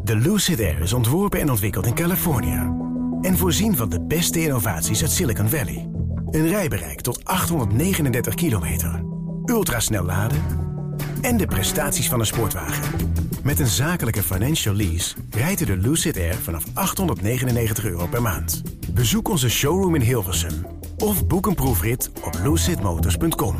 De Lucid Air is ontworpen en ontwikkeld in Californië. En voorzien van de beste innovaties uit Silicon Valley. Een rijbereik tot 839 kilometer. Ultrasnel laden en de prestaties van een sportwagen. Met een zakelijke financial lease rijdt u de Lucid Air vanaf €899 per maand. Bezoek onze showroom in Hilversum of boek een proefrit op lucidmotors.com.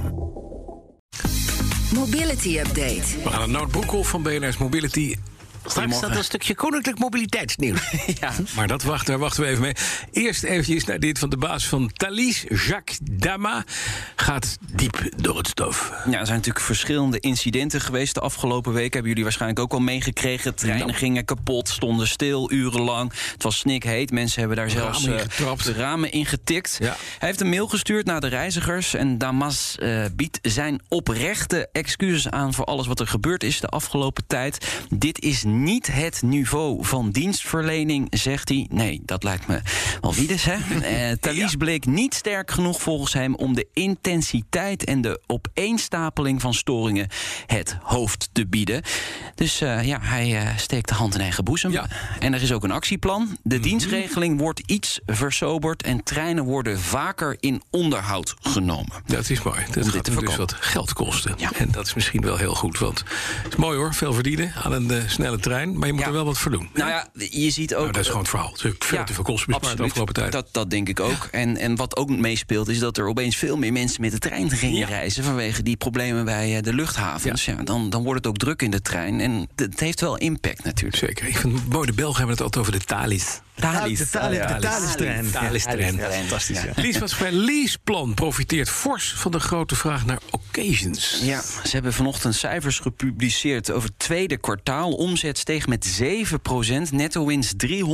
Mobility Update. We gaan naar Nout Broekhoff van BNR's Mobility. Straks staat een stukje koninklijk mobiliteitsnieuws. Ja. Maar daar wachten we even mee. Eerst eventjes naar dit van de baas van Thalys, Jacques Dama. Gaat diep door het stof. Ja, er zijn natuurlijk verschillende incidenten geweest de afgelopen week. Hebben jullie waarschijnlijk ook al meegekregen. Treinen gingen kapot, stonden stil urenlang. Het was snikheet. Mensen hebben daar zelfs de ramen in getikt. Ja. Hij heeft een mail gestuurd naar de reizigers. En Damas biedt zijn oprechte excuses aan voor alles wat er gebeurd is de afgelopen tijd. Dit is niet het niveau van dienstverlening, zegt hij. Nee, dat lijkt me wel wiedes, hè? Thalys bleek niet sterk genoeg volgens hem om de intensiteit en de opeenstapeling van storingen het hoofd te bieden. Dus hij steekt de hand in eigen boezem. Ja. En er is ook een actieplan. De dienstregeling wordt iets versoberd en treinen worden vaker in onderhoud genomen. Dat is mooi. Dat gaat dus wat geld kosten. Ja. En dat is misschien wel heel goed, want het is mooi hoor, veel verdienen aan een snelle trein, maar je moet er wel wat voor doen. Nou ja, je ziet ook... Nou, dat is gewoon het verhaal. Het is veel te veel kosten bespaard de afgelopen tijd. Dat denk ik ook. Ja. En wat ook meespeelt is dat er opeens veel meer mensen met de trein gingen reizen vanwege die problemen bij de luchthavens. Ja. Dan wordt het ook druk in de trein en het heeft wel impact natuurlijk. Zeker. Ik vind het mooi, de Belgen hebben het altijd over de Thalys. Thalys-trein. Fantastisch. Ja. Leasemaatschappij Leaseplan profiteert fors van de grote vraag naar occasions. Ja, ze hebben vanochtend cijfers gepubliceerd over het tweede kwartaal. Omzet steeg met 7%. Netto winst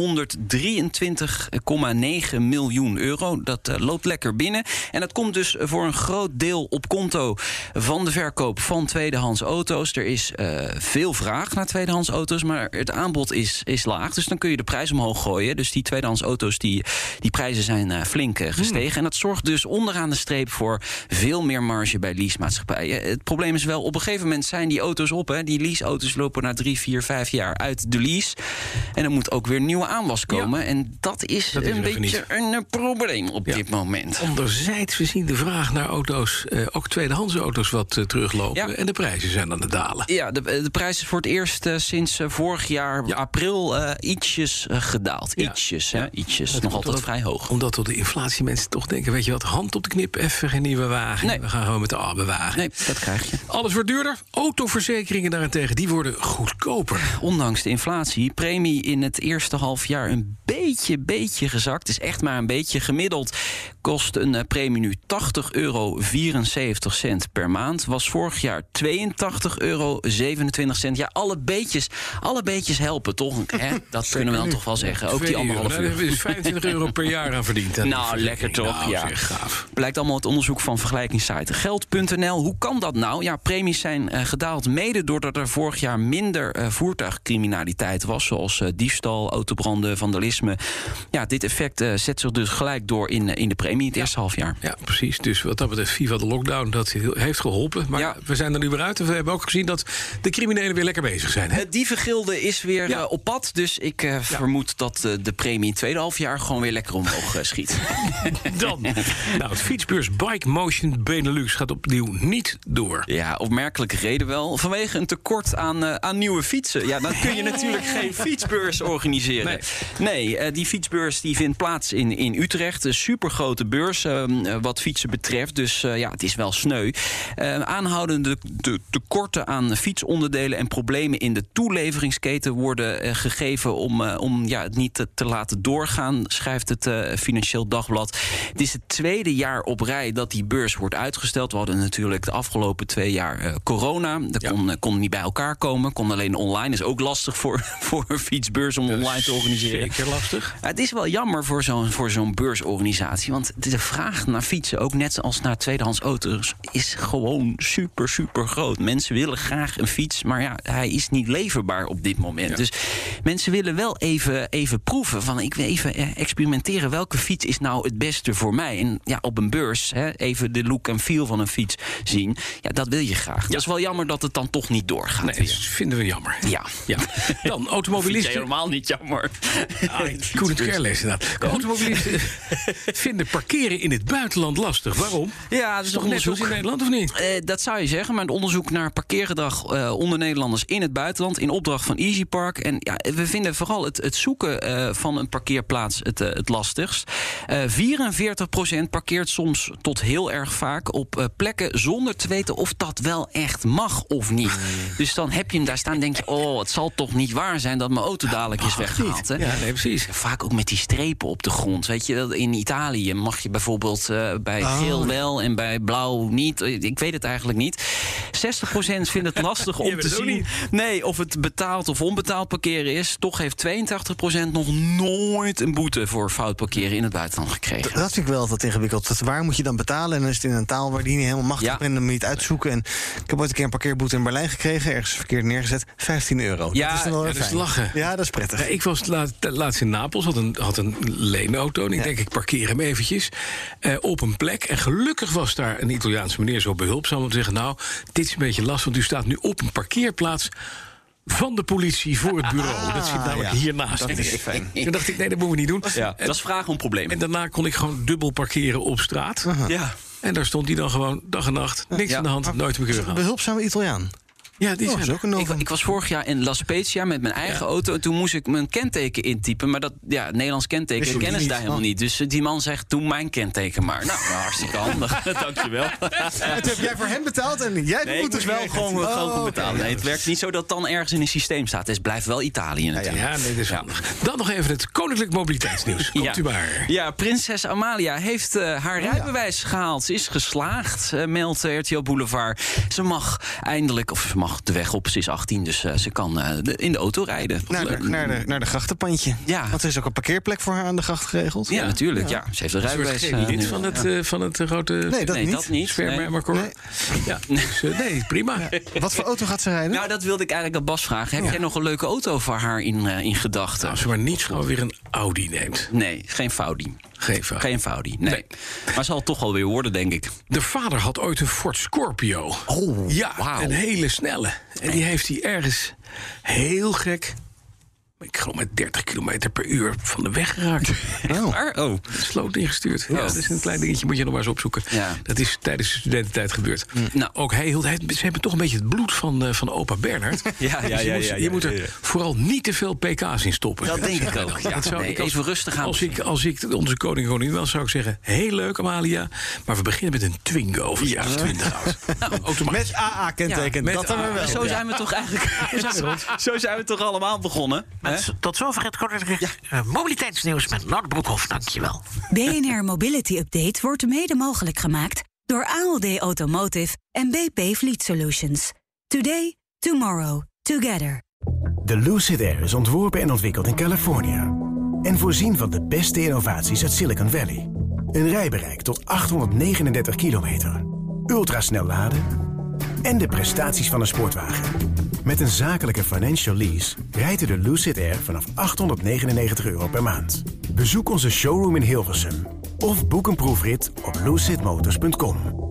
€323,9 miljoen. Dat loopt lekker binnen. En dat komt dus voor een groot deel op konto van de verkoop van tweedehands auto's. Er is veel vraag naar tweedehands auto's, maar het aanbod is laag. Dus dan kun je de prijs omhoog gooien. Dus die tweedehands auto's, die prijzen zijn flink gestegen. En dat zorgt dus onderaan de streep voor veel meer marge bij leasemaatschappijen. Het probleem is wel, op een gegeven moment zijn die auto's op. Hè. Die leaseauto's lopen na 3, 4, 5 jaar uit de lease. En er moet ook weer nieuwe aanwas komen. Ja. En dat is een beetje een probleem op dit moment. Anderzijds, we zien de vraag naar auto's, ook tweedehands auto's, wat teruglopen. Ja. En de prijzen zijn aan het dalen. Ja, de prijs is voor het eerst sinds vorig jaar april ietsjes gedaald. Ietsjes. Nog altijd vrij hoog. Omdat door de inflatie mensen toch denken, weet je wat, hand op de knip, even geen nieuwe wagen. Nee. We gaan gewoon met de oude wagen. Nee, dat krijg je. Alles wordt duurder. Autoverzekeringen daarentegen, die worden goedkoper. Ondanks de inflatie. Premie in het eerste halfjaar een beetje gezakt. Het is echt maar een beetje. Gemiddeld kost een premie nu €80,74 per maand. Was vorig jaar €82,27. Ja, alle beetjes helpen, toch? Hè? Dat kunnen we dan toch wel zeggen. Ook die €1,5. Daar hebben we dus €25 per jaar aan verdiend. Nou, lekker toch? Nou, ja. Gaaf. Blijkt allemaal uit onderzoek van vergelijkingssite Geld.nl. Hoe kan dat nou? Ja, premies zijn gedaald mede doordat er vorig jaar minder voertuigcriminaliteit was, zoals diefstal, autobranden, vandalisme. Ja, dit effect zet zich dus gelijk door in de premie het eerste halfjaar. Ja, precies. Dus wat dat betreft, viva de lockdown, dat heeft geholpen. Maar we zijn er nu weer uit. En we hebben ook gezien dat de criminelen weer lekker bezig zijn. Hè? Het dievengilde is weer op pad. Dus ik vermoed dat de premie in het tweede halfjaar gewoon weer lekker omhoog schiet. Dan. Nou, het fietsbeurs Bike Motion Benelux gaat opnieuw niet door. Ja, opmerkelijke reden wel. Vanwege een tekort aan nieuwe fietsen. Ja, dan kun je natuurlijk geen fietsbeurs organiseren. Nee, die fietsbeurs die vindt plaats in Utrecht. Een supergrote beurs wat fietsen betreft. Dus het is wel sneu. Aanhoudende tekorten aan fietsonderdelen en problemen in de toeleveringsketen worden gegeven om het niet te laten doorgaan, schrijft het Financieel Dagblad. Het is het tweede jaar op rij dat die beurs wordt uitgesteld. We hadden natuurlijk de afgelopen 2 jaar corona. Dat kon niet bij elkaar komen. Kon alleen online. Is ook lastig voor een fietsbeurs om online te organiseren. Zeker lastig. lastig. Het is wel jammer voor zo'n beursorganisatie. Want de vraag naar fietsen, ook net als naar tweedehands auto's, is gewoon super, super groot. Mensen willen graag een fiets, maar ja, hij is niet leverbaar op dit moment. Ja. Dus mensen willen wel even proeven. Van ik wil even experimenteren. Welke fiets is nou het beste voor mij? En ja, op een beurs even de look en feel van een fiets zien. Ja, dat wil je graag. Ja. Dat is wel jammer dat het dan toch niet doorgaat. Nee, dat vinden we jammer. Ja. Dan automobilisten. Helemaal niet jammer. Couldn't care less, inderdaad. Automobilisten vinden parkeren in het buitenland lastig. Waarom? Ja, dat is toch net zoals in Nederland, of niet? Dat zou je zeggen, maar het onderzoek naar parkeergedrag onder Nederlanders in het buitenland, in opdracht van EasyPark. En ja, we vinden vooral het zoeken van een parkeerplaats het lastigst. 44% parkeert soms tot heel erg vaak op plekken zonder te weten of dat wel echt mag of niet. Dus dan heb je hem daar staan en denk je, het zal toch niet waar zijn dat mijn auto dadelijk is weggehaald. Hè? Ja, nee, precies. Vaak ook met die strepen op de grond. Weet je, in Italië mag je bijvoorbeeld bij geel wel en bij blauw niet. Ik weet het eigenlijk niet. 60% vindt het lastig om te zien of het betaald of onbetaald parkeren is. Toch heeft 82% nog nooit een boete voor fout parkeren in het buitenland gekregen. Dat vind ik wel wat ingewikkeld. Waar moet je dan betalen? En dan is het in een taal waar die niet helemaal machtig bent. Dan moet je het uitzoeken. En ik heb ooit een keer een parkeerboete in Berlijn gekregen. Ergens verkeerd neergezet. €15. Ja, dat is dan wel dat is lachen. Ja, dat is prettig. Ja, ik was laatst in Napels, had een leenauto. En ik denk, ik parkeer hem eventjes op een plek. En gelukkig was daar een Italiaanse meneer zo behulpzaam om te zeggen, nou, dit is een beetje lastig, want u staat nu op een parkeerplaats van de politie voor het bureau. Dat zit namelijk hiernaast. Dat is fijn. Toen dacht ik, nee, dat moeten we niet doen. Dat is vragen om problemen. En daarna kon ik gewoon dubbel parkeren op straat. Ja. En daar stond hij dan gewoon dag en nacht. Niks aan de hand, nooit meer keurig. Een behulpzame Italiaan. Ja, die is ook een ik was vorig jaar in La Spezia met mijn eigen auto. En toen moest ik mijn kenteken intypen. Maar dat Nederlands kenteken kennen ze daar helemaal niet. Dus die man zegt, doe mijn kenteken maar. Nou, hartstikke handig. Dankjewel. En toen heb jij voor hem betaald en jij moet dus wel gewoon betalen. Nee, het werkt niet zo dat het dan ergens in een systeem staat. Het blijft wel Italië natuurlijk. Ja, nee, dat is handig. Dan nog even het koninklijk mobiliteitsnieuws. Komt u maar. Ja, prinses Amalia heeft haar rijbewijs gehaald. Ze is geslaagd, meldt RTL Boulevard. Ze mag eindelijk, of ze mag de weg op. Ze is 18, dus ze kan in de auto rijden. Naar de grachtenpandje. Ja. Want er is ook een parkeerplek voor haar aan de gracht geregeld. Ja, natuurlijk. Ja. Ze heeft een rijbewijs. Van het grote... Nee, dat niet. Sperma-record. Nee. Ja, dus, prima. Ja. Wat voor auto gaat ze rijden? Nou, dat wilde ik eigenlijk aan Bas vragen. Heb jij nog een leuke auto voor haar in gedachten? Als ze maar niet gewoon weer een Audi neemt. Nee, geen Faudi. Geen Faudi, nee. Maar zal het toch alweer worden, denk ik. De vader had ooit een Ford Scorpio. Oh, ja, wow. Een hele snelle. En die heeft hij ergens heel gek, ik geloof met 30 kilometer per uur van de weg geraakt. Oh. Sloot ingestuurd. Ja, dat is een klein dingetje, moet je nog maar eens opzoeken. Ja. Dat is tijdens de studententijd gebeurd. Nou, ook ze hebben toch een beetje het bloed van opa Bernhard. Je moet er vooral niet te veel pk's in stoppen. Dat denk ik ook. Ja. Even rustig aan. Als ik onze koningin was, zou ik zeggen, heel leuk Amalia, maar we beginnen met een Twingo van 20 oud. Met AA-kenteken. Dat dan wel. Zo zijn we toch eigenlijk... Zo zijn we toch allemaal begonnen. Tot zover het koninklijk mobiliteitsnieuws met Lard Broekhoff. Dankjewel. BNR Mobility Update wordt mede mogelijk gemaakt door ALD Automotive en BP Fleet Solutions. Today, tomorrow, together. De Lucid Air is ontworpen en ontwikkeld in Californië. En voorzien van de beste innovaties uit Silicon Valley. Een rijbereik tot 839 kilometer. Ultrasnel laden en de prestaties van een sportwagen. Met een zakelijke financial lease rijdt u de Lucid Air vanaf €899 per maand. Bezoek onze showroom in Hilversum of boek een proefrit op lucidmotors.com.